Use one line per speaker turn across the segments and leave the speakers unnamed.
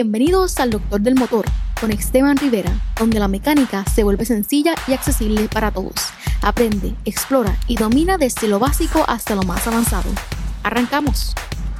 Bienvenidos al Doctor del Motor con Esteban Rivera, donde la mecánica se vuelve sencilla y accesible para todos. Aprende, explora y domina desde lo básico hasta lo más avanzado. ¡Arrancamos!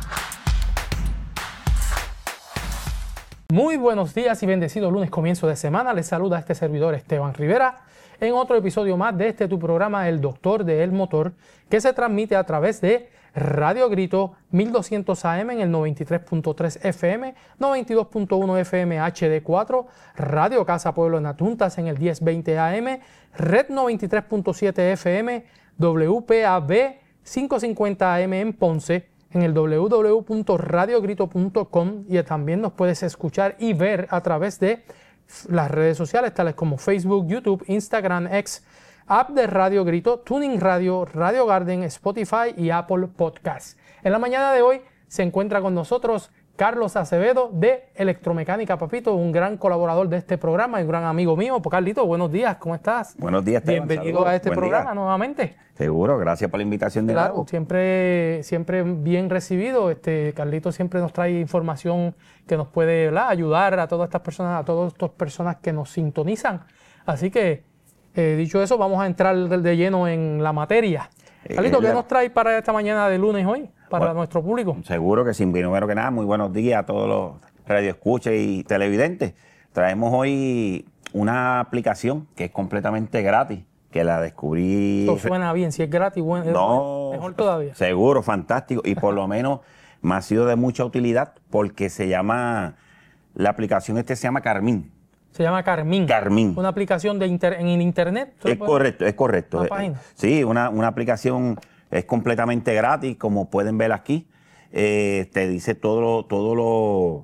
Muy buenos días y bendecido lunes, comienzo de semana. Les saluda este servidor Esteban Rivera en otro episodio más de tu programa El Doctor del Motor, que se transmite a través de Radio Grito 1200 AM en el 93.3 FM, 92.1 FM HD4, Radio Casa Pueblo en Atuntas en el 1020 AM, Red 93.7 FM, WPAB 550 AM en Ponce, en el www.radiogrito.com, y también nos puedes escuchar y ver a través de las redes sociales tales como Facebook, YouTube, Instagram, X, app de Radio Grito, Tuning Radio, Radio Garden, Spotify y Apple Podcasts. En la mañana de hoy se encuentra con nosotros Carlos Acevedo de Electromecánica Papito, un gran colaborador de este programa y un gran amigo mío. Pues Carlito, buenos días, ¿cómo estás?
Buenos días, Esteban.
Bienvenido
Saludos.
a este
Buen
programa
día.
nuevamente.
Seguro, gracias por la invitación de
Claro,
nuevo.
siempre bien recibido. Carlito siempre nos trae información que nos puede, ¿verdad?, ayudar a todas estas personas que nos sintonizan. Así que, dicho eso, vamos a entrar de lleno en la materia. Carlito, ¿qué nos trae para esta mañana de lunes hoy, para nuestro público?
Seguro que sin primero que nada, muy buenos días a todos los radioescuchas y televidentes. Traemos hoy una aplicación que es completamente gratis, que la descubrí.
Eso suena bien, si es gratis, bueno,
No,
mejor todavía.
Seguro, fantástico. Y por lo menos me ha sido de mucha utilidad porque la aplicación se llama Carmín.
Se llama Carmín.
Carmín.
Una aplicación en el internet.
Es correcto.
¿Una página?
Sí, una aplicación es completamente gratis, como pueden ver aquí. Te dice todos los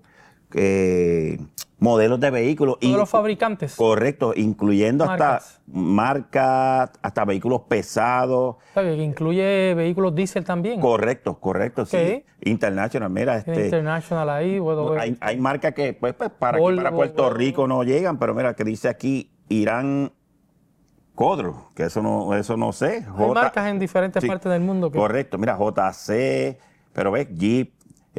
modelos de vehículos.
Todos los fabricantes.
Correcto, incluyendo
Marcas.
hasta marcas, hasta vehículos pesados.
O sea, que incluye vehículos diésel también.
Correcto, sí.
Ok.
International, mira.
Tiene International ahí. Bueno,
Hay marcas que pues, para
Volvo,
aquí, para Puerto Rico no llegan, pero mira, que dice aquí Irán Codro, que eso no sé.
hay marcas en diferentes
Sí,
partes del mundo.
correcto, mira, JC, pero ves, Jeep,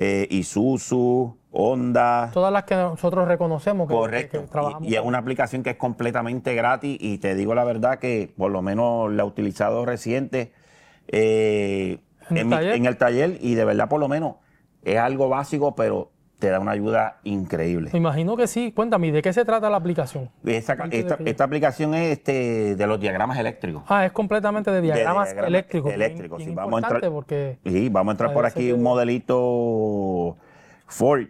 Isuzu, Honda.
Todas las que nosotros reconocemos que
Correcto.
trabajamos.
Y es una aplicación que es completamente gratis y te digo la verdad que por lo menos la he utilizado reciente
¿En
el taller y de verdad por lo menos es algo básico, pero te da una ayuda increíble.
Me imagino que sí. Cuéntame, ¿de qué se trata la aplicación?
Esta aplicación es de los diagramas eléctricos.
Es completamente de diagramas eléctricos.
Eléctricos,
Bien
sí. Vamos a entrar,
porque
sí, vamos a entrar por aquí un modelito Ford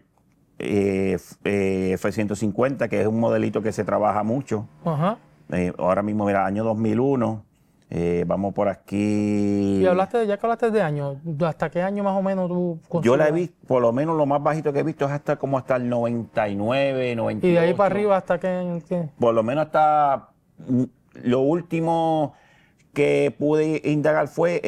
F-150, que es un modelito que se trabaja mucho.
Ajá.
Ahora mismo, mira, año 2001. Vamos por aquí.
Y ya que hablaste de años, ¿hasta qué año más o menos tú
Yo
consideras?
la he visto, por lo menos lo más bajito que he visto es hasta el 99, 98.
Y de ahí para arriba hasta qué.
Por lo menos hasta lo último que pude indagar fue.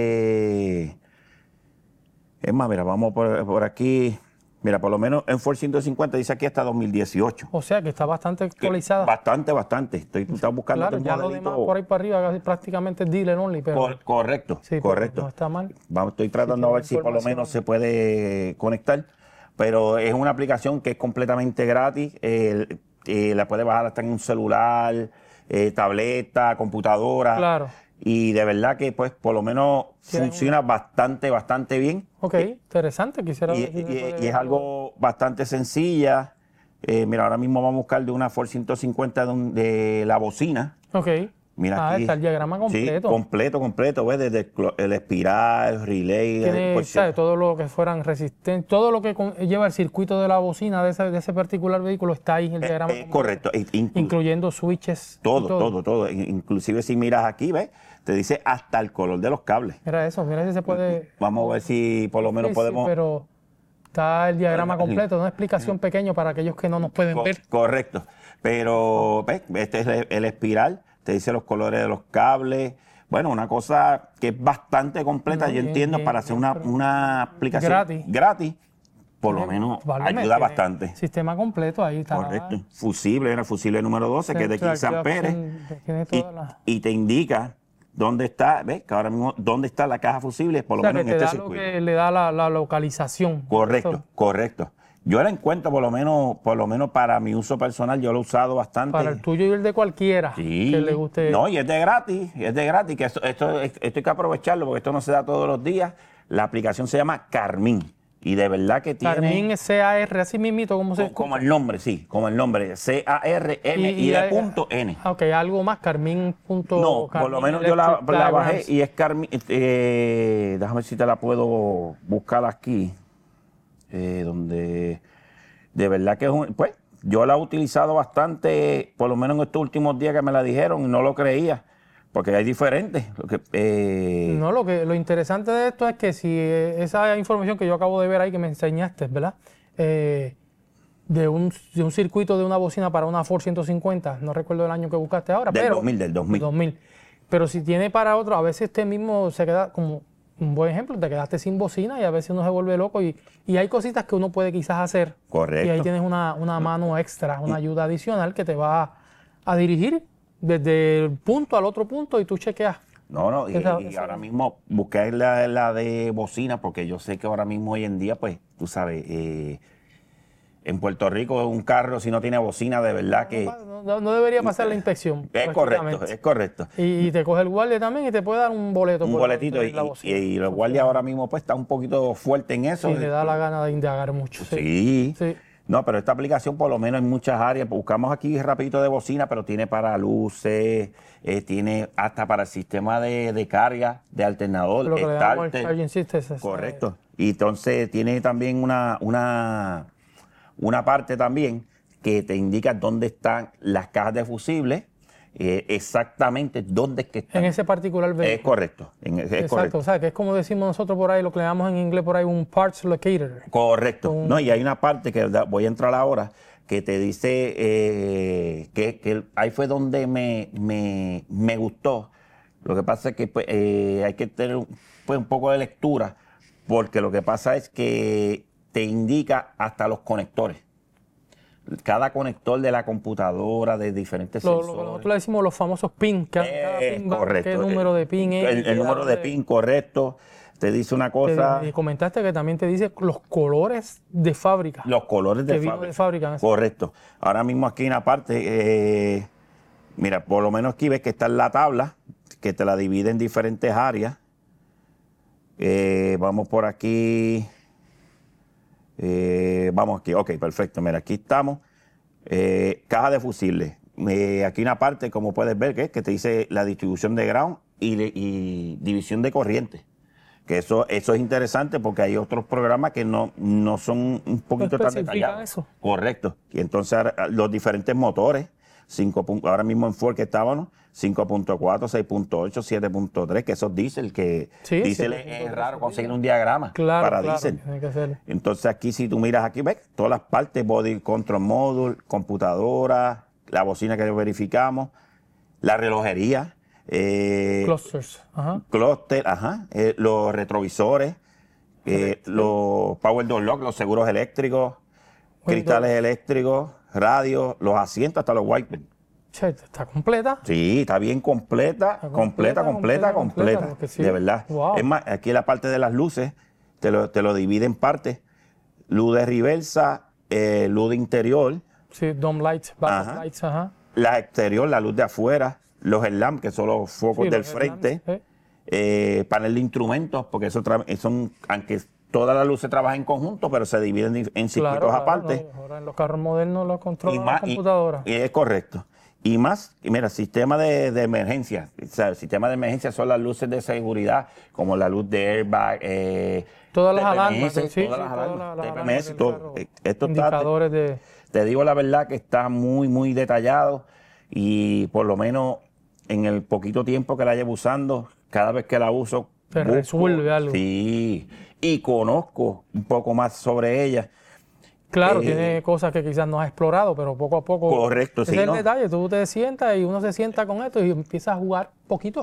Es más, mira, vamos por aquí. Mira, por lo menos en Ford 150 dice aquí hasta 2018.
O sea que está bastante actualizada.
Bastante. Estaba buscando
Claro,
otro
ya lo
modelito.
demás por ahí para arriba casi prácticamente es dealer only. Pero,
Correcto,
sí, pero
correcto.
no está mal.
Estoy tratando
Si
a ver si por lo
información.
menos se puede conectar, pero es una aplicación que es completamente gratis. La puedes bajar hasta en un celular, tableta, computadora.
Claro.
Y de verdad que pues por lo menos funciona bastante bien.
Ok, interesante. Quisiera
Y,
ver si me puede
y es
ver
algo bastante sencilla. Mira, ahora mismo vamos a buscar de una Ford 150 de la bocina.
Ok.
Mira aquí.
Está el diagrama completo.
Sí, completo, ¿ves? Desde el espiral, relay.
Tiene, ¿sabes? Todo lo que fueran resistentes, todo lo que lleva el circuito de la bocina de ese particular vehículo está ahí, el diagrama completo,
correcto.
incluyendo switches. y
Todo. Inclusive si miras aquí, ¿ves? Te dice hasta el color de los cables.
Mira si se puede.
Vamos a ver si por lo menos
Sí,
podemos.
pero está el diagrama completo, una explicación pequeña para aquellos que no nos pueden ver.
Correcto. Pero, ¿ves? Este es el espiral, te dice los colores de los cables. Bueno, una cosa que es bastante completa,
No,
yo
bien,
entiendo,
bien,
para hacer
bien,
una aplicación gratis, por lo menos
Válgame,
ayuda
tiene
bastante.
Sistema completo, ahí está.
Correcto. Fusible, era el fusible número 12, que es de 15 amperes.
Tiene toda la...
Y te indica dónde está, ¿ves? Que ahora mismo, dónde está la caja fusible, por lo
O sea,
menos
que
en
te
este
da lo
circuito.
que le da la localización.
Correcto. Yo la encuentro por lo menos para mi uso personal, yo lo he usado bastante.
Para el tuyo y el de cualquiera
Sí.
que le guste.
No, y es de gratis, que esto hay que aprovecharlo porque esto no se da todos los días. La aplicación se llama Carmín y de verdad que tiene...
Carmín es C-A-R, así mismito, ¿cómo se escucha?
Como el nombre, sí, como el nombre, C-A-R-M-I-D.N.
Ok, algo más, Carmín.
No, por lo menos yo la bajé y es Carmín. Déjame ver si te la puedo buscar aquí. Donde de verdad que es pues yo la he utilizado bastante, por lo menos en estos últimos días que me la dijeron y no lo creía, porque hay diferentes.
Lo interesante de esto es que si esa información que yo acabo de ver ahí que me enseñaste, ¿verdad? De un circuito de una bocina para una Ford 150, no recuerdo el año que buscaste ahora,
del
pero...
2000.
Pero si tiene para otro, a veces este mismo se queda como... Un buen ejemplo, te quedaste sin bocina y a veces uno se vuelve loco y hay cositas que uno puede quizás hacer.
Correcto.
Y ahí tienes una mano extra, una ayuda adicional que te va a dirigir desde el punto al otro punto y tú chequeas.
No, y ahora mismo busqué la de bocina porque yo sé que ahora mismo hoy en día, pues, tú sabes, en Puerto Rico un carro si no tiene bocina, de verdad que...
No debería pasar la inspección.
Es correcto.
Y te coge el guardia también y te puede dar un boleto.
Un boletito y los guardias ahora mismo pues está un poquito fuerte en eso.
Sí, le da la gana de indagar mucho.
Sí. No, pero esta aplicación por lo menos en muchas áreas, buscamos aquí rapidito de bocina, pero tiene para luces, tiene hasta para el sistema de carga, de alternador,
lo que le llamamos el
starter.
charging system.
Correcto. Y entonces tiene también una parte también que te indica dónde están las cajas de fusibles, exactamente dónde es que están.
En ese particular vehículo.
Es correcto.
Exacto,
Correcto.
o sea, que es como decimos nosotros por ahí, lo que le llamamos en inglés por ahí un parts locator.
Correcto. No, y hay una parte que voy a entrar ahora que te dice que ahí fue donde me gustó. Lo que pasa es que pues, hay que tener un poco de lectura porque lo que pasa es que te indica hasta los conectores. Cada conector de la computadora, de diferentes sensores.
Nosotros le decimos los famosos pin. Cada pin
correcto.
¿Qué número de pin es?
El número de pin, correcto. Te dice una cosa...
Y comentaste que también te dice los colores de fábrica.
Los colores de fábrica.
Vino de fábrica.
Correcto. Ahora mismo aquí en la parte, mira, por lo menos aquí ves que está en la tabla, que te la divide en diferentes áreas. Vamos por aquí... vamos aquí, ok, perfecto. Mira, aquí estamos. Caja de fusibles. Aquí una parte, como puedes ver, que te dice la distribución de ground y división de corriente. Que eso es interesante porque hay otros programas que no son un poquito tan detallados.
Eso.
Correcto. Y entonces los diferentes motores, ahora mismo en Ford que estábamos, 5.4, 6.8, 7.3, que esos diésel, diésel es raro conseguir un diagrama para diésel. Entonces aquí si tú miras aquí, ves todas las partes, body control module, computadora, la bocina que verificamos, la relojería,
clusters,
cluster, los retrovisores, los power door lock, los seguros eléctricos, cristales eléctricos, radios, los asientos, hasta los wipers.
¿Está completa?
Sí, está bien completa. Sí. De verdad.
Wow.
Es más, aquí en la parte de las luces, te lo divide en partes. Luz de reversa, luz de interior.
Sí, dome lights, back lights,
La exterior, la luz de afuera, los headlamps, que son los focos del frente. Panel de instrumentos, porque eso son, aunque todas las luces trabajan en conjunto, pero se dividen en circuitos aparte.
No, ahora en los carros modernos lo controla la computadora.
Y es correcto. Y más, mira, sistema de emergencia. O sea, el sistema de emergencia son las luces de seguridad, como la luz de airbag,
todas las alarmas.
Todas las alarmas. TPMS, todo. Esto
indicadores
te digo la verdad que está muy, muy detallado y por lo menos en el poquito tiempo que la llevo usando, cada vez que la uso...
Te resuelve algo.
Sí, y conozco un poco más sobre ella.
Claro, tiene cosas que quizás no has explorado, pero poco a poco.
Correcto,
ese es el detalle. Tú te sientas y uno se sienta con esto y empieza a jugar poquito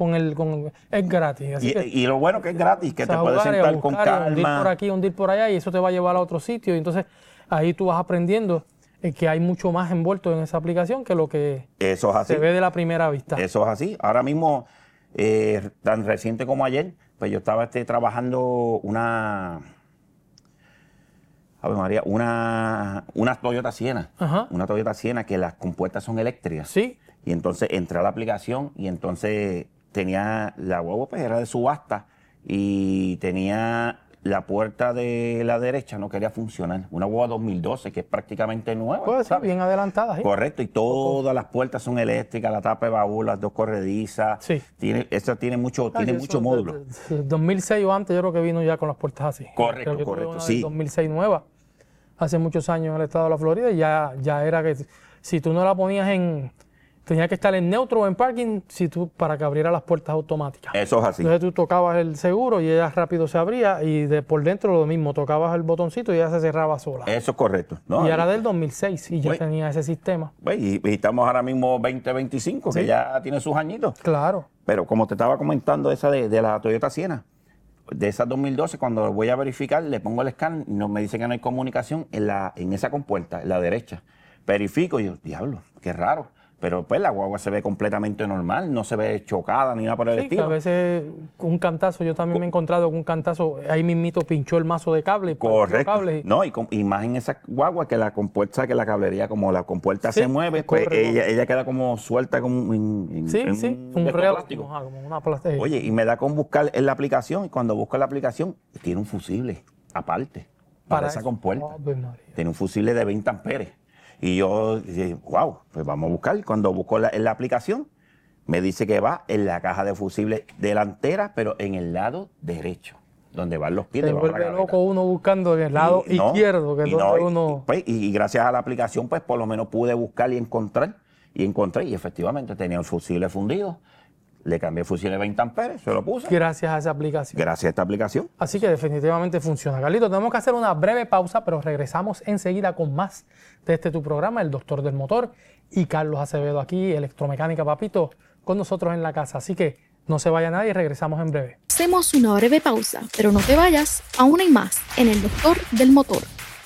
es gratis. Así
y lo bueno que es gratis, que te puedes sentar con calma.
Hundir por aquí, hundir por allá y eso te va a llevar a otro sitio. Y entonces ahí tú vas aprendiendo que hay mucho más envuelto en esa aplicación que lo que se ve de la primera vista.
Eso es así. Ahora mismo, tan reciente como ayer, pues yo estaba trabajando Ave María, una Toyota Sienna.
Ajá.
Una Toyota Sienna que las compuertas son eléctricas.
Sí.
Y entonces entré a la aplicación y entonces tenía la guagua, pues era de subasta y tenía la puerta de la derecha, no quería funcionar. Una guagua 2012 que es prácticamente nueva.
Puede ser
¿sabes?
bien adelantada. ¿Sí?
Correcto, y todas las puertas son eléctricas, la tapa de baúl, las dos corredizas.
Sí.
Esa tiene mucho
Eso,
módulo.
2006 o antes yo creo que vino ya con las puertas así.
Correcto,
Creo que tuve
correcto,
una
sí.
del 2006 nueva, hace muchos años en el estado de la Florida, y ya era que si tú no la ponías tenía que estar en neutro o en parking para que abriera las puertas automáticas.
Eso es así.
Entonces tú tocabas el seguro y ella rápido se abría, y por dentro lo mismo, tocabas el botoncito y ella se cerraba sola.
Eso es correcto. ¿No?
Y era del 2006 y ya
Pues,
tenía ese sistema.
Pues, y estamos ahora mismo 2025, que
Sí.
ya tiene sus añitos.
Claro.
Pero como te estaba comentando, esa de la Toyota Sienna, de esas 2012, cuando voy a verificar, le pongo el scan, me dice que no hay comunicación en esa compuerta, en la derecha. Verifico y yo, diablo, qué raro. Pero pues la guagua se ve completamente normal, no se ve chocada ni nada por el
Sí, que
estilo.
a veces un cantazo, yo también me he encontrado con un cantazo, ahí mismito pinchó el mazo de cable.
Correcto.
Cable.
No, y más en esa guagua que la compuerta, que la cablería, como la compuerta
Sí,
se mueve, pues
corre.
ella queda como suelta como en
Sí,
en
sí,
de
un
estos
reloj,
plásticos.
como una plástica.
Oye, y me da con buscar en la aplicación, y cuando busco en la aplicación, tiene un fusible aparte para esa
eso.
compuerta.
Ave María.
Tiene un fusible de 20 amperes. Y yo dije, wow, pues vamos a buscar. Cuando busco en la aplicación, me dice que va en la caja de fusible delantera, pero en el lado derecho, donde van los pies
Se
debajo de la
vuelve
gaveta.
loco uno buscando en el lado
Y no,
izquierdo, que es
y
donde
no,
uno...
y gracias a la aplicación, pues por lo menos pude buscar y encontrar. Y encontré, y efectivamente tenía el fusible fundido. Le cambié el fusible de 20 amperes, se lo puse.
Gracias a esa aplicación.
Gracias a esta aplicación.
Así que definitivamente funciona. Carlito, tenemos que hacer una breve pausa, pero regresamos enseguida con más de tu programa, El Doctor del Motor, y Carlos Acevedo aquí, Electromecánica Papito, con nosotros en la casa. Así que no se vaya nadie y regresamos en breve.
Hacemos una breve pausa, pero no te vayas, aún hay más en El Doctor del Motor.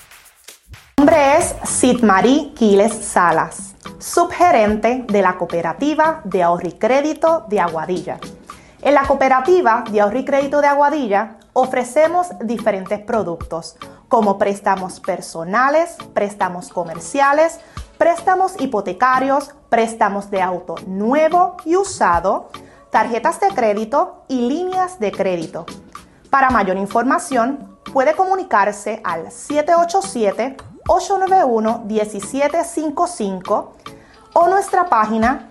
Mi nombre es Sidmarí Quiles Salas, subgerente de la Cooperativa de Ahorro y Crédito de Aguadilla. En la Cooperativa de Ahorro y Crédito de Aguadilla ofrecemos diferentes productos como préstamos personales, préstamos comerciales, préstamos hipotecarios, préstamos de auto nuevo y usado, tarjetas de crédito y líneas de crédito. Para mayor información, puede comunicarse al 787-891-1755 o nuestra página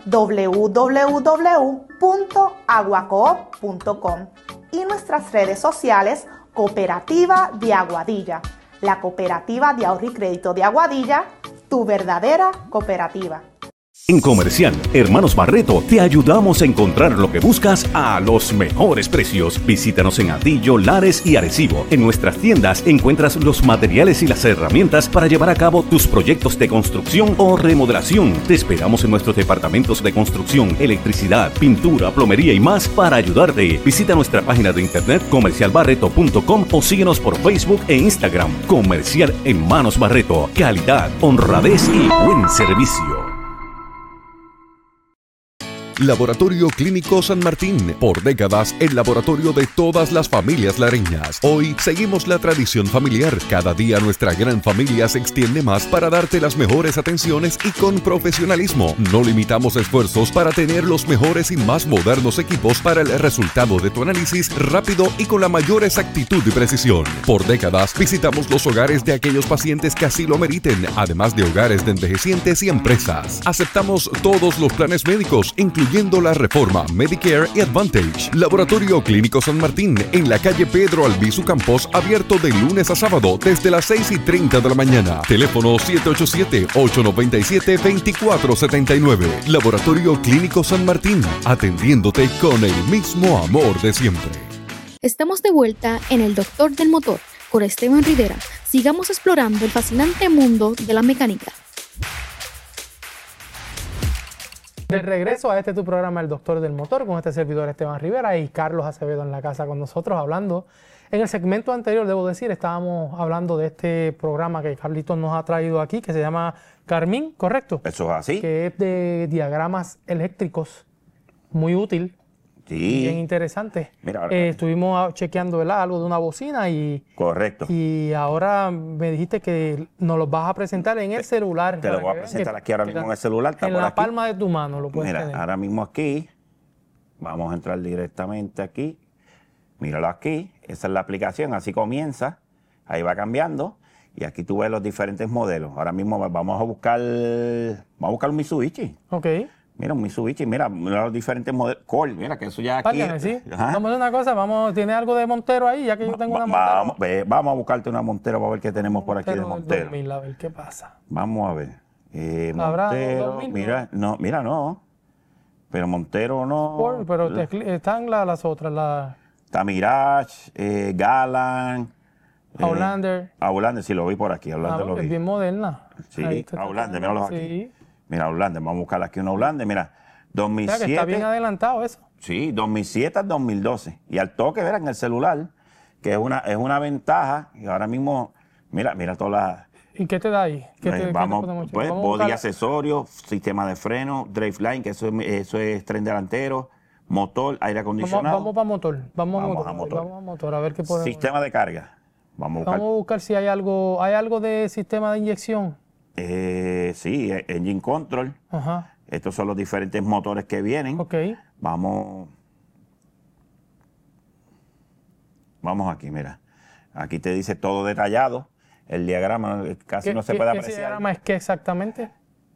www.aguacoop.com y nuestras redes sociales Cooperativa de Aguadilla, la Cooperativa de Ahorro y Crédito de Aguadilla, tu verdadera cooperativa.
En Comercial Hermanos Barreto te ayudamos a encontrar lo que buscas a los mejores precios. Visítanos en Atillo, Lares y Arecibo. En nuestras tiendas encuentras los materiales y las herramientas para llevar a cabo tus proyectos de construcción o remodelación. Te esperamos en nuestros departamentos de construcción, electricidad, pintura, plomería y más para ayudarte. Visita nuestra página de internet comercialbarreto.com o síguenos por Facebook e Instagram. Comercial Hermanos Barreto. Calidad, honradez y buen servicio.
Laboratorio Clínico San Martín, por décadas el laboratorio de todas las familias lareñas. Hoy seguimos la tradición familiar. Cada día nuestra gran familia se extiende más para darte las mejores atenciones y con profesionalismo. No limitamos esfuerzos para tener los mejores y más modernos equipos para el resultado de tu análisis rápido y con la mayor exactitud y precisión. Por décadas visitamos los hogares de aquellos pacientes que así lo meriten, además de hogares de envejecientes y empresas. Aceptamos todos los planes médicos, incluyendo la Reforma, Medicare y Advantage. Laboratorio Clínico San Martín, en la calle Pedro Albizu Campos, abierto de lunes a sábado desde las 6:30 de la mañana. Teléfono 787-897-2479. Laboratorio Clínico San Martín, atendiéndote con el mismo amor de siempre.
Estamos de vuelta en El Doctor del Motor con Esteban Rivera. Sigamos explorando el fascinante mundo de la mecánica.
De regreso a tu programa El Doctor del Motor con este servidor Esteban Rivera y Carlos Acevedo en la casa con nosotros hablando. En el segmento anterior, debo decir, estábamos hablando de este programa que Carlitos nos ha traído aquí, que se llama Carmín, ¿correcto?
Eso es así.
Que es de diagramas eléctricos, muy útil.
Sí.
bien interesante.
Mira, ahora-
Estuvimos chequeando, ¿verdad?, algo de una bocina
Correcto.
y ahora me dijiste que nos los vas a presentar en el celular.
Te lo voy a presentar aquí ahora mismo en el celular. Está
En
por
la
aquí.
palma de tu mano lo puedes
Mira,
tener.
ahora mismo aquí, vamos a entrar directamente aquí. Míralo aquí, esa es la aplicación, así comienza. Ahí va cambiando. Y aquí tú ves los diferentes modelos. Ahora mismo vamos a buscar un Mitsubishi.
Ok.
Mira, un Mitsubishi, mira los diferentes modelos. Cole, mira que eso ya aquí.
Válgame, sí.
Ajá.
Vamos a hacer una cosa, ¿tiene algo de Montero ahí? Ya que yo tengo una Montero.
Vamos a buscarte una Montero para ver qué tenemos por aquí de
del
Montero.
2000, a ver qué pasa.
Vamos a ver.
¿Habrá
Montero,
2000?
mira, no. Pero Montero no.
Pero están las otras,
Está Mirage, Galant.
Outlander.
Outlander, sí, lo vi por aquí. Outlander lo
Es
vi.
bien moderna.
Sí,
Ahí está.
Outlander, míralo aquí.
Sí.
Mira, Outlander, vamos a buscar aquí un Outlander. Mira,
O sea, que
2007.
está bien adelantado eso.
Sí, 2007 al 2012. Y al toque, verán, en el celular, que es una ventaja. Y ahora mismo, mira todas las.
¿Y qué te da ahí? ¿Qué te
Vamos,
podemos
pues,
checar? Vamos a
body
buscar-
accesorios, sistema de freno, driveline, que eso es tren delantero, motor, aire acondicionado.
Vamos para motor. Vamos
Vamos
a
a
motor.
motor.
Vamos a motor, a ver qué podemos.
Sistema de carga. Vamos a buscar.
Vamos a buscar si hay algo de sistema de inyección.
Sí, engine control.
Ajá.
Estos son los diferentes motores que vienen.
Ok.
Vamos aquí, mira. Aquí te dice todo detallado. El diagrama casi no se puede
¿Qué
apreciar.
diagrama es qué exactamente?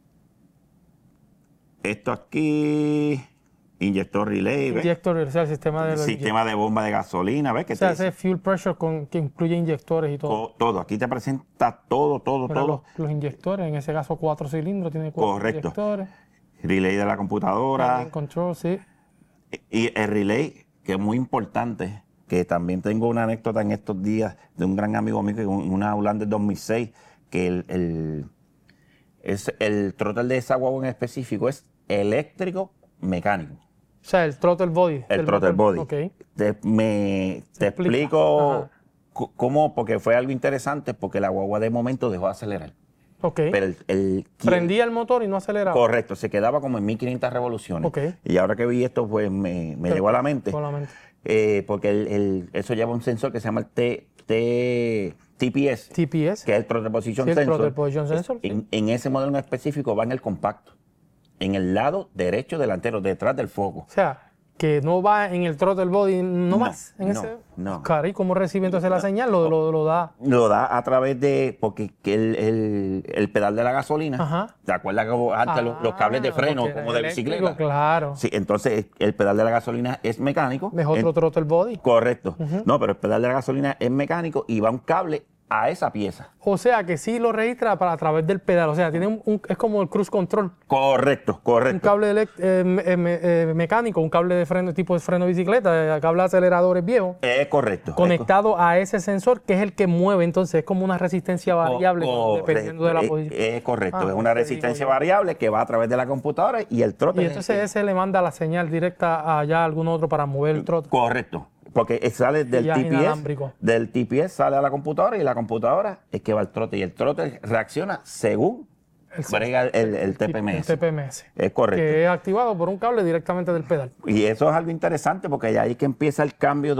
Esto aquí, inyector relay, ¿ves?
Inyector, o sea, el sistema de
Sistema de bomba de gasolina, ¿ves? Que
O sea,
te dice
hace fuel pressure que incluye inyectores y todo.
todo. Aquí te presenta todo.
Pero los inyectores, en ese caso 4 cilindros, tiene 4
Correcto.
inyectores.
Relay de la computadora.
Engine control, sí.
Y el relay, que es muy importante, que también tengo una anécdota en estos días de un gran amigo mío, que una Outlander 2006, que el throttle de esa guagua en específico es eléctrico mecánico.
O sea, el throttle body.
El
del
throttle
motor.
body.
Ok.
Te
explica.
explico
Ajá.
cómo, porque fue algo interesante, porque la guagua de momento dejó de acelerar.
Ok.
Pero
Prendía el motor y no aceleraba.
correcto, se quedaba como en 1500 revoluciones.
Ok.
Y ahora que vi esto, pues me llegó a la mente.
Solamente.
Porque eso lleva un sensor que se llama el TPS,
TPS.
que es el Throttle Position
Sí, el
Sensor.
Throttle Position Sensor, sí.
En ese modelo en específico va en el compacto, en el lado derecho delantero, detrás del foco.
O sea, que no va en el throttle body, no más. En
no,
ese...
no.
Cara, ¿y cómo recibe entonces la señal? Lo da.
Lo da a través de, porque que el pedal de la gasolina,
Ajá.
¿te acuerdas que antes los cables de freno,
porque
como
era
de
eléctrico,
bicicleta?
Claro.
Sí, entonces el pedal de la gasolina es mecánico.
Es otro throttle body.
Correcto. No, pero el pedal de la gasolina es mecánico y va un cable a esa pieza.
O sea, que sí lo registra a través del pedal. O sea, tiene es como el cruise control.
Correcto.
Un cable mecánico, un cable de freno, tipo de freno de bicicleta, cable de aceleradores viejos,
Es correcto.
conectado a ese sensor que es el que mueve. Entonces, es como una resistencia variable dependiendo de la posición.
Es correcto.
Ah,
es una
te
resistencia
digo yo.
variable que va a través de la computadora y el trote.
Y entonces ese le manda la señal directa allá a algún otro para mover el trote.
Correcto. Porque sale del
ya es
TPS.
inalámbrico.
Del TPS sale a la computadora y la computadora es que va al trote. Y el trote reacciona según brega el TPMS.
El TPMS.
Es correcto.
Que es activado por un cable directamente del pedal.
Y eso es algo interesante porque ahí es que empieza el cambio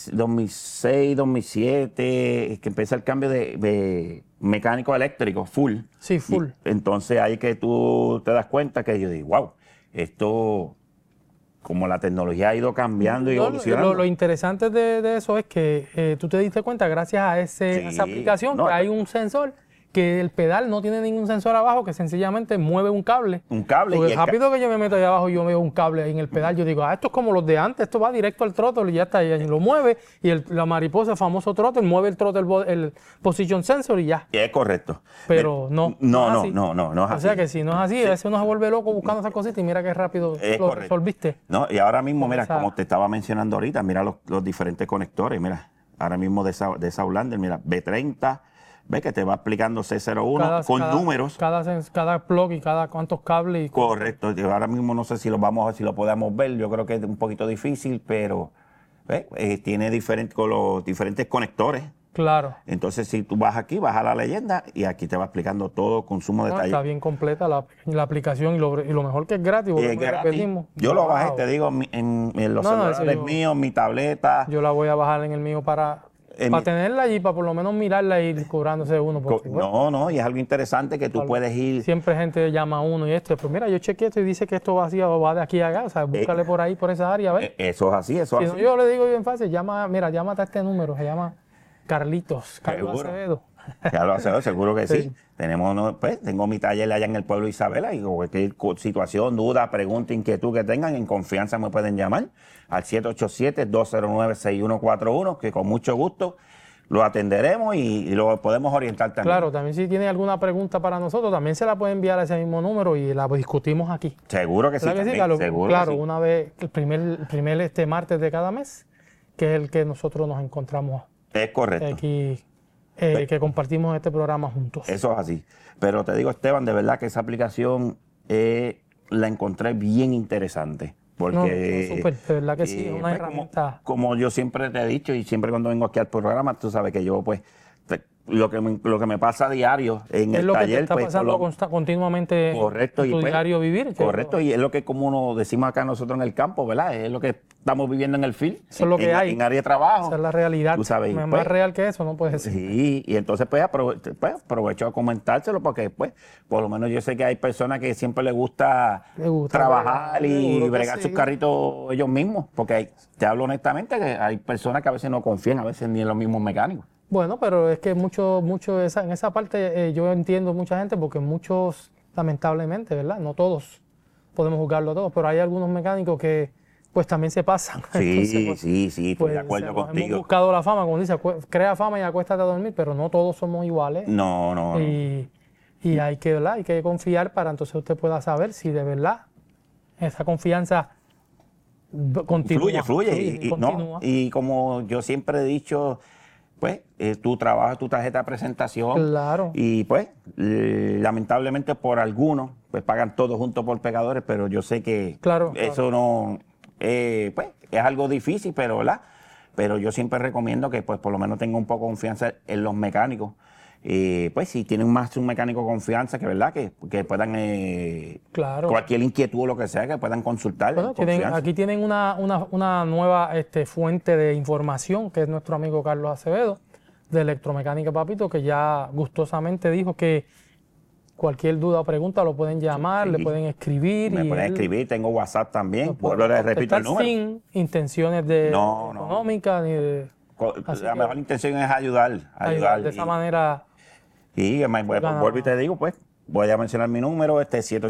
2006, 2007, es que empieza el cambio de mecánico a eléctrico, full.
Sí, full.
Y entonces ahí que tú te das cuenta que yo digo, wow, esto, como la tecnología ha ido cambiando y
No,
evolucionando.
lo interesante de eso es que tú te diste cuenta gracias a esa aplicación
no,
que hay un sensor que el pedal no tiene ningún sensor abajo, que sencillamente mueve un cable.
Un cable.
Porque
y el
rápido que yo me meto allá abajo y yo veo un cable ahí en el pedal, yo digo, esto es como los de antes, esto va directo al throttle y ya está, y lo mueve, y la mariposa, el famoso throttle, mueve el throttle, el position sensor y ya.
Es correcto.
Pero no.
No
es
es
así.
no es
O sea
así.
que si no es así, a veces uno se vuelve loco buscando esas cositas y mira qué rápido
Es
lo
correcto.
resolviste.
No, y ahora mismo, mira,
esa-
como te estaba mencionando ahorita, mira los diferentes conectores, mira, ahora mismo de esa Outlander, mira, B30, ves que te va explicando C01 con números.
Cada plug y cada cuántos cables.
Correcto, yo ahora mismo no sé si lo podemos ver, yo creo que es un poquito difícil, pero ¿ves? Tiene con los diferentes conectores
Claro.
Entonces, si tú vas aquí, vas a la leyenda y aquí te va explicando todo con sumo
No,
detalle.
está bien completa la aplicación y lo mejor que es gratis.
Y
Porque
es
como
gratis.
repetimos,
Yo lo bajé,
wow.
te digo, en los
No, no,
celulares
eso
míos, mi tableta.
Yo la voy a bajar en el mío para tenerla allí, para por lo menos mirarla y ir cobrándose uno. Porque,
No, y es algo interesante que tú puedes ir.
Siempre gente llama a uno y esto, pues mira, yo chequeé esto y dice que esto va así o va de aquí a allá, o sea, búscale por ahí, por esa área, a ver.
Eso es así, eso
Si
es
no,
así.
yo le digo bien fácil, llámate a este número, se llama Carlos
Seguro.
Acevedo.
Ya lo hace, seguro que sí.
Sí.
Tengo mi taller allá en el pueblo de Isabela y cualquier situación, duda, pregunta, inquietud que tengan, en confianza me pueden llamar al 787-209-6141, que con mucho gusto lo atenderemos y lo podemos orientar también.
Claro, también si tiene alguna pregunta para nosotros, también se la puede enviar a ese mismo número y la discutimos aquí.
Seguro que sí.
¿Verdad que sí,
también,
Carlos?
seguro
Claro,
que sí.
una vez, el primer martes de cada mes, que es el que nosotros nos encontramos
Es correcto.
aquí, que compartimos este programa juntos.
Eso es así. Pero te digo, Esteban, de verdad que esa aplicación la encontré bien interesante. Porque,
No, súper, de verdad que sí, es una
pues,
herramienta.
como yo siempre te he dicho y siempre cuando vengo aquí al programa, tú sabes que yo, pues, lo que me pasa a diario en
Es
el
lo que
taller,
te está
pues,
pasando continuamente
correcto,
en tu
y pues,
diario vivir.
correcto, y es lo que como nos decimos acá nosotros en el campo, ¿verdad? Es lo que estamos viviendo en el field.
Eso es lo que hay.
En área de trabajo.
Esa es la realidad.
Tú sabes, y
Más
pues,
real que eso no puede ser.
Sí, y entonces pues aprovecho a comentárselo porque pues por lo menos yo sé que hay personas que siempre les gusta trabajar
bregar,
y
seguro que
bregar
sí.
sus carritos ellos mismos, porque te hablo honestamente que hay personas que a veces no confían, a veces ni en los mismos mecánicos.
Bueno, pero es que en esa parte yo entiendo mucha gente porque muchos, lamentablemente, ¿verdad? No todos podemos juzgarlo a todos, pero hay algunos mecánicos que pues también se pasan.
Sí,
Entonces, pues,
sí, estoy de acuerdo
hemos
contigo.
buscado la fama, como dice, crea fama y acuéstate a dormir, pero no todos somos iguales.
No.
Y hay que, ¿verdad? Hay que confiar para entonces usted pueda saber si de verdad esa confianza continúa.
Fluye.
Continúa.
Y como yo siempre he dicho, pues tú trabajas tu tarjeta de presentación.
Claro.
Y pues lamentablemente por algunos, pues pagan todos juntos por pegadores, pero yo sé que eso no, pues es algo difícil, pero ¿verdad? Pero yo siempre recomiendo que pues por lo menos tenga un poco de confianza en los mecánicos. Pues si tienen más un mecánico de confianza, que verdad que puedan cualquier inquietud o lo que sea, que puedan consultar.
Bueno, aquí tienen una nueva fuente de información, que es nuestro amigo Carlos Acevedo, de Electromecánica Papito, que ya gustosamente dijo que cualquier duda o pregunta lo pueden llamar, le pueden escribir.
Me pueden escribir, tengo WhatsApp también, les repito el número.
Sin intenciones económicas ni de...
La mejor intención es ayudar.
De esa manera.
Y vuelvo y te digo, pues, voy a mencionar mi número,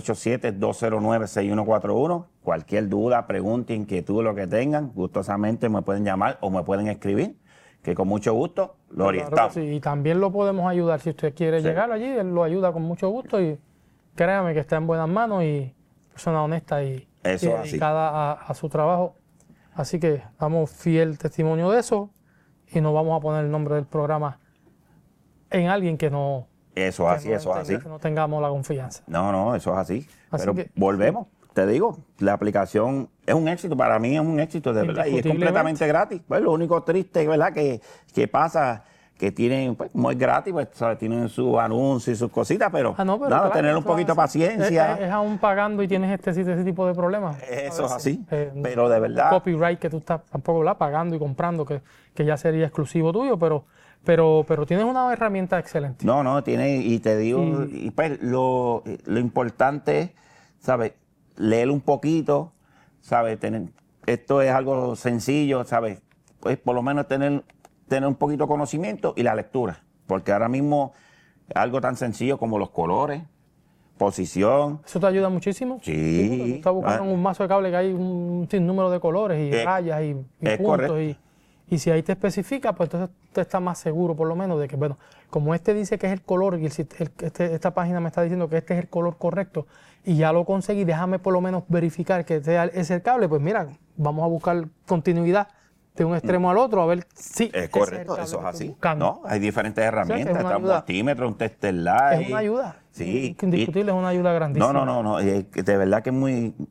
787-209-6141. Cualquier duda, pregunta, inquietud, lo que tengan, gustosamente me pueden llamar o me pueden escribir, que con mucho gusto lo orientamos.
Sí, y también lo podemos ayudar. Si usted quiere llegar allí, él lo ayuda con mucho gusto y créame que está en buenas manos y persona honesta y dedicada a su trabajo. Así que damos fiel testimonio de eso y no vamos a poner el nombre del programa en alguien que no...
Eso es así.
Que no tengamos la confianza.
No, eso es así. Pero
que,
volvemos. Te digo, la aplicación es un éxito, para mí es un éxito de verdad y es completamente gratis. Pues lo único triste, ¿verdad? Que pasa, que tienen, pues como es gratis, pues ¿sabes? Tienen sus anuncios y sus cositas, pero, nada, claro, tener un poquito de paciencia.
Es aún pagando y tienes ese tipo de problemas.
Eso es así, pero de verdad.
Copyright que tú estás tampoco pagando y comprando, que ya sería exclusivo tuyo, pero tienes una herramienta excelente.
No, tiene, y te digo, y pues lo importante es, ¿sabes? Leer un poquito, ¿sabes? Esto es algo sencillo, ¿sabes? Pues por lo menos tener un poquito de conocimiento y la lectura, porque ahora mismo algo tan sencillo como los colores, posición.
¿Eso te ayuda muchísimo?
Sí.
Tú estás buscando en un mazo de cable que hay un sinnúmero de colores y rayas y puntos y si ahí te especifica, pues entonces tú estás más seguro por lo menos de que, bueno, como dice que es el color y esta página me está diciendo que este es el color correcto y ya lo conseguí, déjame por lo menos verificar que es el cable, pues mira, vamos a buscar continuidad de un extremo al otro, a ver si
es correcto, eso es así. No, hay diferentes herramientas, está un voltímetro, un tester live.
Es una ayuda.
Sí.
Indiscutible, es una ayuda grandísima.
No. De verdad que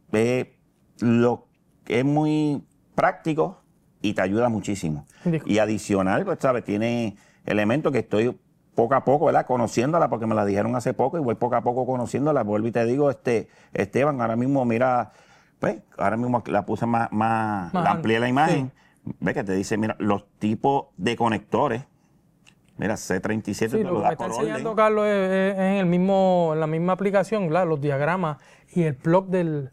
es muy práctico y te ayuda muchísimo. Y adicional, pues, ¿sabes? Tiene elementos que estoy poco a poco, ¿verdad? Conociéndola, porque me la dijeron hace poco y voy poco a poco conociéndola. Vuelvo y te digo, Esteban, ahora mismo mira, pues, ahora mismo la puse más la amplié la imagen. Sí. Ve que te dice, mira, los tipos de conectores. Mira, C37
sí, lo que me está enseñando Carlos es en la misma aplicación, ¿verdad? Los diagramas y el plug de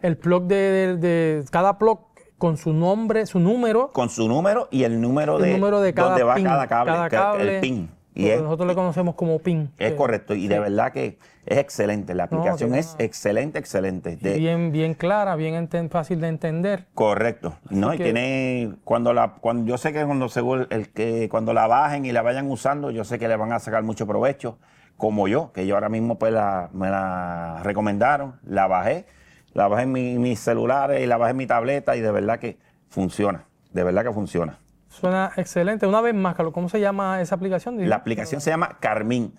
cada plug con su nombre, su número.
Con su número y el número de
cada
donde va
pin,
cada cable, el pin.
Y nosotros le conocemos como pin.
Es correcto, y de verdad que es excelente. La aplicación es excelente.
Bien clara, bien fácil de entender.
Correcto. ¿No? Y tiene, cuando yo sé que cuando la bajen y la vayan usando, yo sé que le van a sacar mucho provecho, como yo, que yo ahora mismo pues me la recomendaron, la bajé en mis celulares y la bajé en mi tableta y de verdad que funciona.
Suena excelente. Una vez más, Carlos, ¿cómo se llama esa aplicación?
La aplicación se llama Carmín,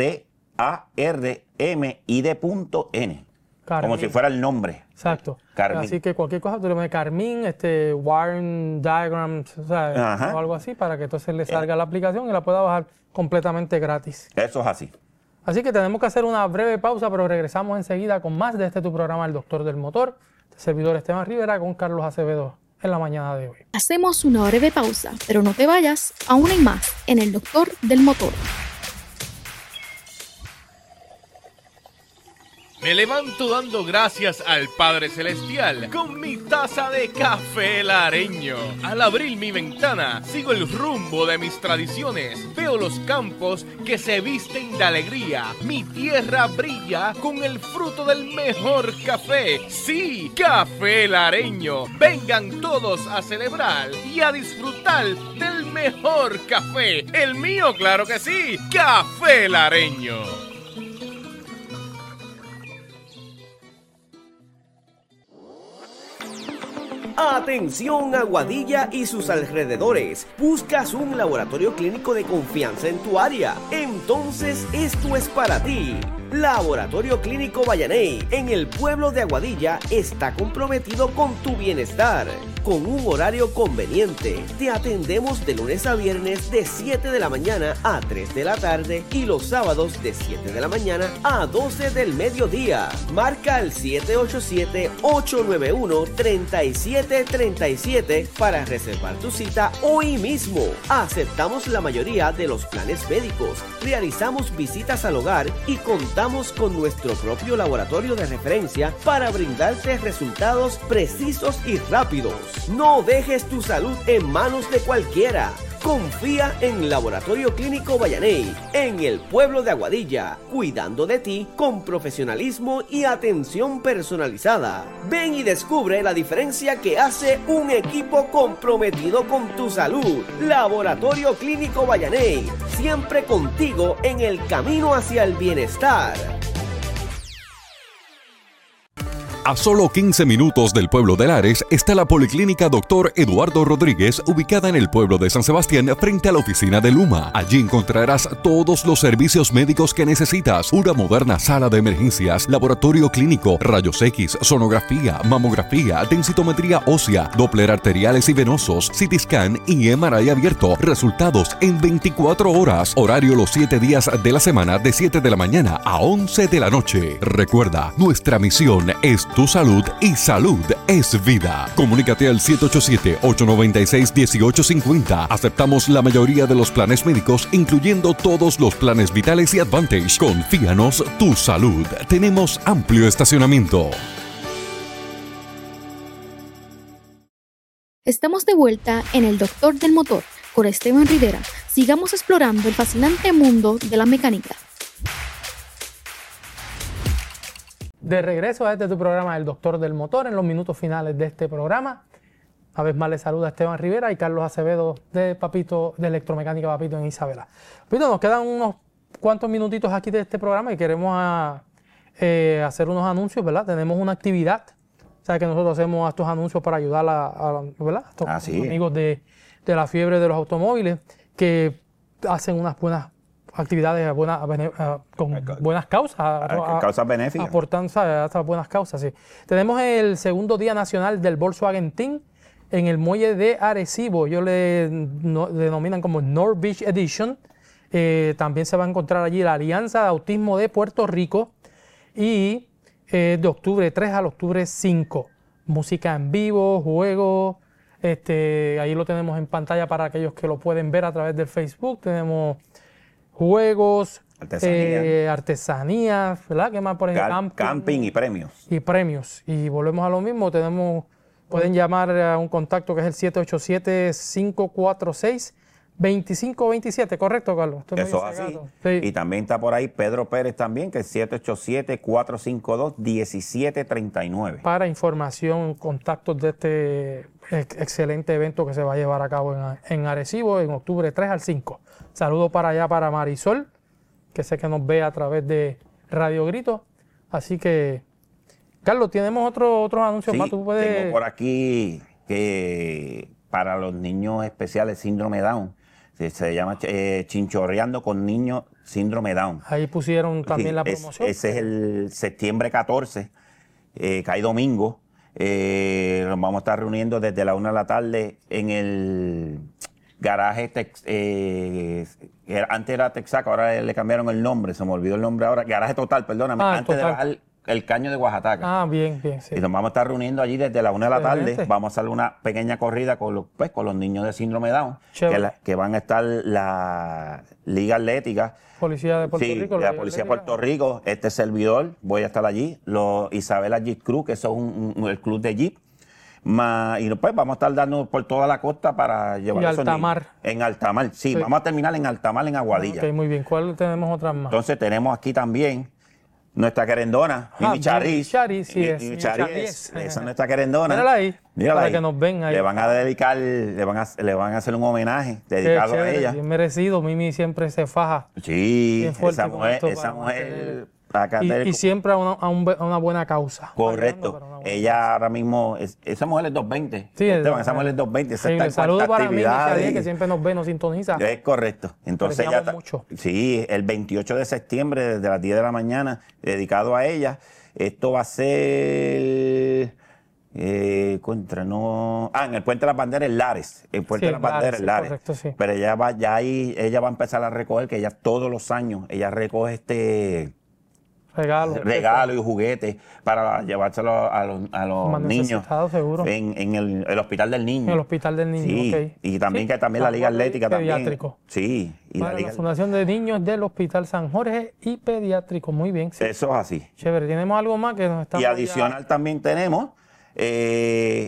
CARMID.N. Como si fuera el nombre.
Exacto. Carmín. Así que cualquier cosa, tú le pones Carmín, wiring diagrams, o algo así, para que entonces le salga la aplicación y la pueda bajar completamente gratis.
Eso es así.
Así que tenemos que hacer una breve pausa, pero regresamos enseguida con más de tu programa, El Doctor del Motor. Servidor Esteban Rivera con Carlos Acevedo en la mañana de hoy.
Hacemos una breve pausa, pero no te vayas, aún hay más en El Doctor del Motor.
Me levanto dando gracias al Padre Celestial con mi taza de café lareño. Al abrir mi ventana, sigo el rumbo de mis tradiciones. Veo los campos que se visten de alegría. Mi tierra brilla con el fruto del mejor café. Sí, café lareño. Vengan todos a celebrar y a disfrutar del mejor café. El mío, claro que sí, café lareño.
Atención Aguadilla y sus alrededores. ¿Buscas un laboratorio clínico de confianza en tu área? Entonces esto es para ti. Laboratorio Clínico Vallaney, en el pueblo de Aguadilla, está comprometido con tu bienestar. Con un horario conveniente, te atendemos de lunes a viernes de 7 de la mañana a 3 de la tarde y los sábados de 7 de la mañana a 12 del mediodía. Marca al 787-891-3737 para reservar tu cita hoy mismo. Aceptamos la mayoría de los planes médicos, realizamos visitas al hogar y contamos con nuestro propio laboratorio de referencia para brindarte resultados precisos y rápidos. No dejes tu salud en manos de cualquiera. Confía en Laboratorio Clínico Vallaney, en el pueblo de Aguadilla, cuidando de ti con profesionalismo y atención personalizada. Ven y descubre la diferencia que hace un equipo comprometido con tu salud. Laboratorio Clínico Vallaney, siempre contigo en el camino hacia el bienestar.
A solo 15 minutos del pueblo de Lares está la Policlínica Dr. Eduardo Rodríguez, ubicada en el pueblo de San Sebastián, frente a la oficina de Luma. Allí encontrarás todos los servicios médicos que necesitas: una moderna sala de emergencias, laboratorio clínico, rayos X, sonografía, mamografía, densitometría ósea, Doppler arteriales y venosos, CT scan y MRI abierto. Resultados en 24 horas. Horario los 7 días de la semana, de 7 de la mañana a 11 de la noche. Recuerda, nuestra misión es tu salud y salud es vida. Comunícate al 787-896-1850. Aceptamos la mayoría de los planes médicos, incluyendo todos los planes vitales y Advantage. Confíanos tu salud. Tenemos amplio estacionamiento.
Estamos de vuelta en El Doctor del Motor con Esteban Rivera. Sigamos explorando el fascinante mundo de la mecánica.
De regreso a tu programa, El Doctor del Motor, en los minutos finales de este programa. Una vez más les saluda Esteban Rivera y Carlos Acevedo de Electromecánica Papito en Isabela. Papito, nos quedan unos cuantos minutitos aquí de este programa y queremos hacer unos anuncios, ¿verdad? Tenemos una actividad, o sea, que nosotros hacemos estos anuncios para ayudar ¿verdad? A estos amigos de la fiebre de los automóviles que hacen unas buenas actividades con buenas causas.
Causas benéficas.
Aportan hasta buenas causas, sí. Tenemos el segundo Día Nacional del Volkswagen Team en el muelle de Arecibo. Ellos le denominan como North Beach Edition. También se va a encontrar allí la Alianza de Autismo de Puerto Rico. Y de octubre 3 al octubre 5. Música en vivo, juegos. Ahí lo tenemos en pantalla para aquellos que lo pueden ver a través del Facebook. Tenemos juegos, artesanías, ¿verdad? ¿Qué más por ejemplo?
Camping y premios.
Y premios. Y volvemos a lo mismo. Pueden llamar a un contacto que es el 787-546-2527. ¿Correcto, Carlos?
Eso es así. Sí. Y también está por ahí Pedro Pérez también, que es 787-452-1739.
Para información, contactos de este excelente evento que se va a llevar a cabo en Arecibo en octubre 3 al 5. Saludos para allá para Marisol, que sé que nos ve a través de Radio Grito. Así que, Carlos, tenemos otros anuncios más.
¿Tú puedes... Tengo por aquí que para los niños especiales síndrome Down, se llama Chinchorreando con Niños Síndrome Down.
Ahí pusieron también la promoción.
Ese es el septiembre 14, cae domingo. Nos vamos a estar reuniendo desde la 1 de la tarde en el garaje, antes era Texaco, ahora le cambiaron el nombre, se me olvidó el nombre ahora, Garaje Total, perdóname, antes de bajar el caño de Oaxaca.
Bien, sí.
Y nos vamos a estar reuniendo allí desde la 1 de la tarde, vamos a hacer una pequeña corrida con los niños de síndrome Down, que van a estar la Liga Atlética,
Policía de Puerto Rico.
La Policía de Puerto Rico, este servidor, voy a estar allí, los Isabela Jeep Crew, que son el club de Jeep, y después vamos a estar dando por toda la costa para llevar
a Altamar.
En Altamar, sí, vamos a terminar en Altamar, en Aguadilla.
Ok, muy bien. ¿Cuál tenemos otras más?
Entonces tenemos aquí también nuestra querendona, Mimi Chariz. Esa es nuestra querendona.
Mírala ahí. Para
ahí.
Que nos ven ahí.
Le van a dedicar, le van a hacer un homenaje dedicado a ella.
Bien merecido. Mimi siempre se faja.
Sí, esa mujer
y siempre a una buena causa.
Correcto. Ella ahora mismo, esa mujer es 220.
Sí,
esa mujer es 220.
Saludos para Mimi, que siempre nos ve, nos sintoniza.
Es correcto. Entonces ella
mucho.
Sí, el 28 de septiembre, desde las 10 de la mañana, dedicado a ella. Esto va a ser... en el Puente de las Banderas en Lares. El Puente de las Banderas en Lares.
Correcto, sí.
Pero ella va a empezar a recoger, que ella todos los años, ella recoge regalo y juguetes para llevárselo a los niños
seguro.
En el Hospital del Niño.
En el Hospital del Niño,
sí.
Okay.
Y también que también la Liga Atlética
pediátrico.
También. Sí. Y
la Fundación de Niños del Hospital San Jorge y Pediátrico. Muy bien. Sí.
Eso es así.
Chévere. ¿Tenemos algo más que nos está...
Y adicional también tenemos es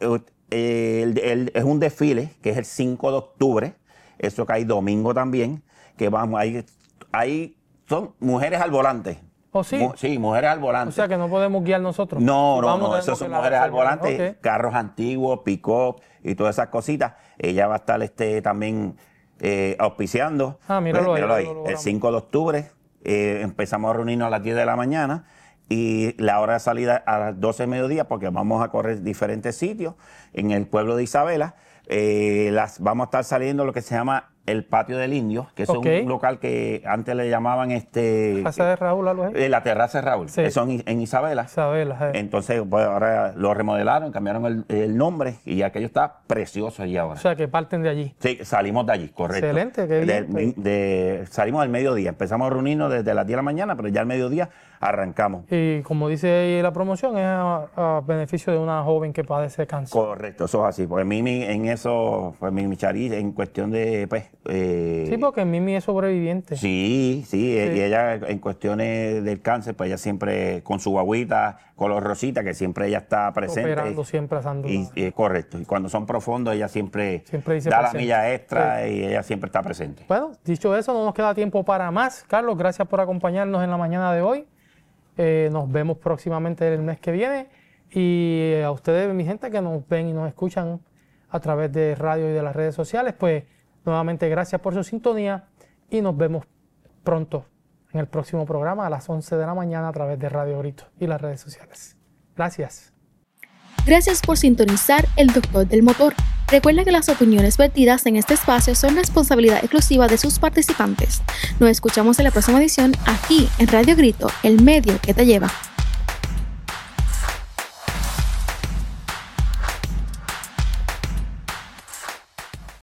un desfile que es el 5 de octubre. Eso cae domingo también. Que vamos, ahí son mujeres al volante.
¿Oh, sí?
Sí, mujeres al volante.
O sea que no podemos guiar nosotros.
No, esos son mujeres al volante, carros antiguos, pick-up y todas esas cositas. Ella va a estar también auspiciando.
Míralo ahí.
El 5 de octubre empezamos a reunirnos a las 10 de la mañana y la hora de salida a las 12 de mediodía, porque vamos a correr diferentes sitios en el pueblo de Isabela. Vamos a estar saliendo lo que se llama el Patio del Indio, que es un local que antes le llamaban
¿Casa de Raúl, algo así?
La Terraza de Raúl, sí. Eso en Isabela. Entonces, pues ahora lo remodelaron, cambiaron el nombre y aquello está precioso allí ahora.
O sea, que parten de allí.
Sí, salimos de allí, correcto.
Excelente, qué bien.
Salimos al mediodía, empezamos a reunirnos desde las 10 de la mañana, pero ya al mediodía arrancamos.
Y como dice ahí la promoción, es a beneficio de una joven que padece cáncer.
Correcto, eso es así. Pues Mimi en eso, pues Mimi Chariz, en cuestión de, pues...
sí, porque Mimi es sobreviviente.
Sí, y ella en cuestiones del cáncer, pues ella siempre con su guaguita, color rosita, que siempre ella está presente.
Operando siempre asando.
Y es correcto. Y cuando son profundos, ella siempre
dice
da
presente.
La milla extra y ella siempre está presente.
Bueno, dicho eso, no nos queda tiempo para más. Carlos, gracias por acompañarnos en la mañana de hoy. Nos vemos próximamente el mes que viene. Y a ustedes, mi gente, que nos ven y nos escuchan a través de radio y de las redes sociales, pues nuevamente gracias por su sintonía y nos vemos pronto en el próximo programa a las 11 de la mañana a través de Radio Grito y las redes sociales. Gracias.
Gracias por sintonizar El Doctor del Motor. Recuerda que las opiniones vertidas en este espacio son responsabilidad exclusiva de sus participantes. Nos escuchamos en la próxima edición aquí en Radio Grito, el medio que te lleva.